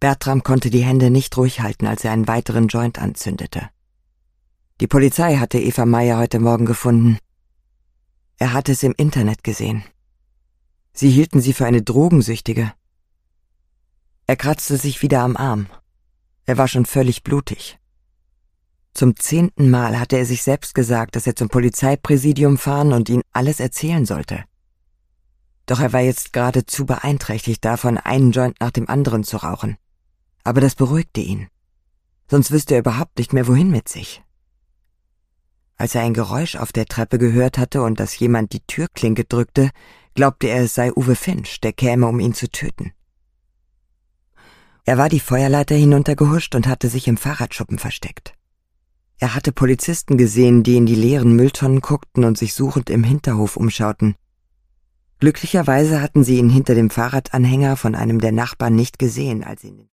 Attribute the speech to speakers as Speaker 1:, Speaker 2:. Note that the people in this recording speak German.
Speaker 1: Bertram konnte die Hände nicht ruhig halten, als er einen weiteren Joint anzündete. Die Polizei hatte Eva Meyer heute Morgen gefunden. Er hatte es im Internet gesehen. Sie hielten sie für eine Drogensüchtige. Er kratzte sich wieder am Arm. Er war schon völlig blutig. Zum 10. Mal hatte er sich selbst gesagt, dass er zum Polizeipräsidium fahren und ihnen alles erzählen sollte. Doch er war jetzt geradezu beeinträchtigt davon, einen Joint nach dem anderen zu rauchen. Aber das beruhigte ihn. Sonst wüsste er überhaupt nicht mehr, wohin mit sich. Als er ein Geräusch auf der Treppe gehört hatte und dass jemand die Türklinke drückte, glaubte er, es sei Uwe Finch, der käme, um ihn zu töten. Er war die Feuerleiter hinuntergehuscht und hatte sich im Fahrradschuppen versteckt. Er hatte Polizisten gesehen, die in die leeren Mülltonnen guckten und sich suchend im Hinterhof umschauten. Glücklicherweise hatten sie ihn hinter dem Fahrradanhänger von einem der Nachbarn nicht gesehen, als ihn